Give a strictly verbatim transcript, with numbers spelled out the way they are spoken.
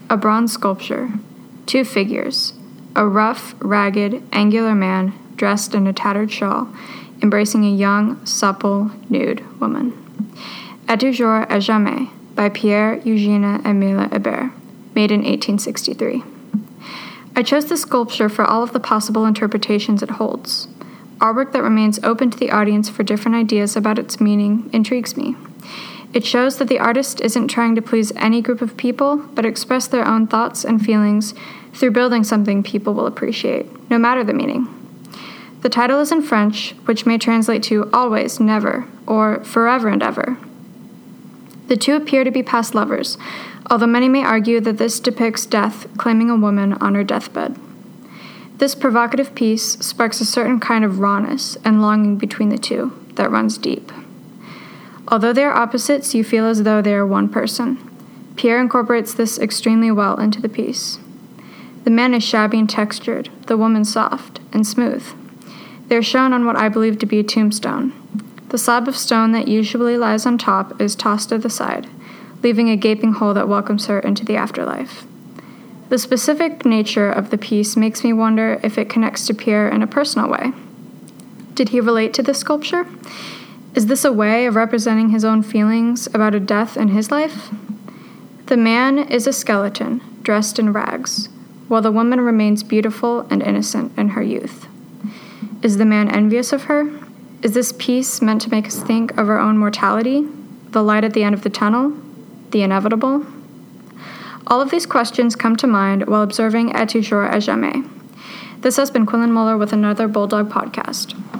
a bronze sculpture, two figures, a rough, ragged, angular man dressed in a tattered shawl, embracing a young, supple, nude woman. Et toujours et jamais, by Pierre Eugène Émile Hébert, made in eighteen sixty-three. I chose this sculpture for all of the possible interpretations it holds. Artwork that remains open to the audience for different ideas about its meaning intrigues me. It shows that the artist isn't trying to please any group of people, but express their own thoughts and feelings through building something people will appreciate, no matter the meaning. The title is in French, which may translate to always, never, or forever and ever. The two appear to be past lovers, although many may argue that this depicts death claiming a woman on her deathbed. This provocative piece sparks a certain kind of rawness and longing between the two that runs deep. Although they are opposites, you feel as though they are one person. Pierre incorporates this extremely well into the piece. The man is shabby and textured, the woman soft and smooth. They are shown on what I believe to be a tombstone. The slab of stone that usually lies on top is tossed to the side, leaving a gaping hole that welcomes her into the afterlife. The specific nature of the piece makes me wonder if it connects to Pierre in a personal way. Did he relate to this sculpture? Is this a way of representing his own feelings about a death in his life? The man is a skeleton, dressed in rags, while the woman remains beautiful and innocent in her youth. Is the man envious of her? Is this piece meant to make us think of our own mortality, the light at the end of the tunnel, the inevitable? All of these questions come to mind while observing Et toujours et jamais. This has been Quinlan Muller with another Bulldog Podcast.